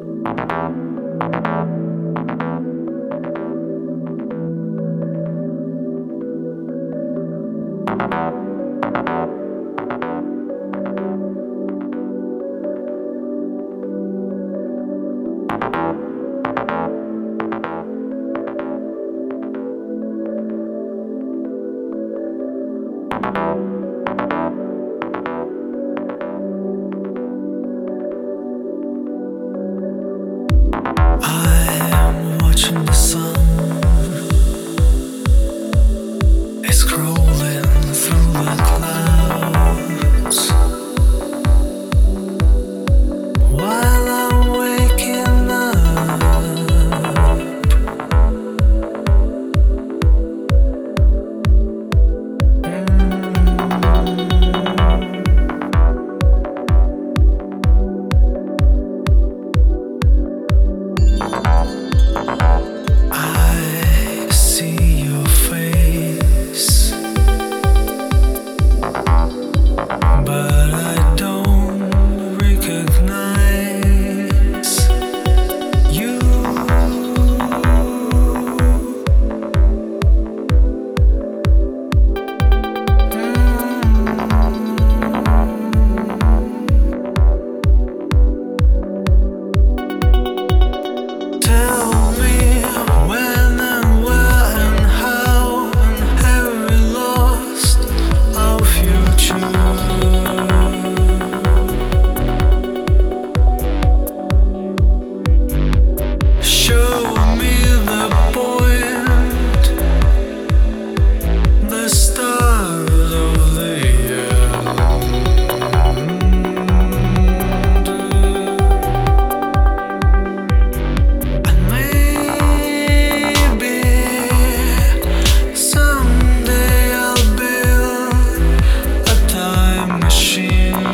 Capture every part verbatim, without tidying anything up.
I'm watching the sun. It's crawling through the clouds while I'm waking up. I see your face, but I don't recognize you. Tell me when and where and how, and have we lost our future? Show me the point, the start of the end, and maybe someday I'll build a time machine,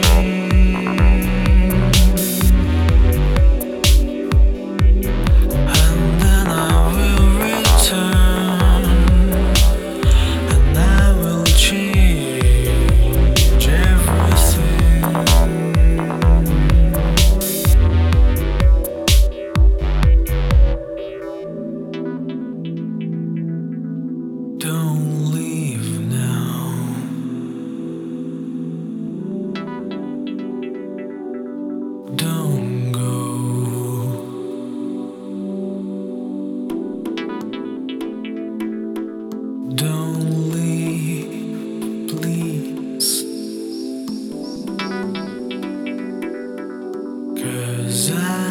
and then I will return, and I will change everything. Don't leave now. Don't go. Don't leave, please. 'Cause I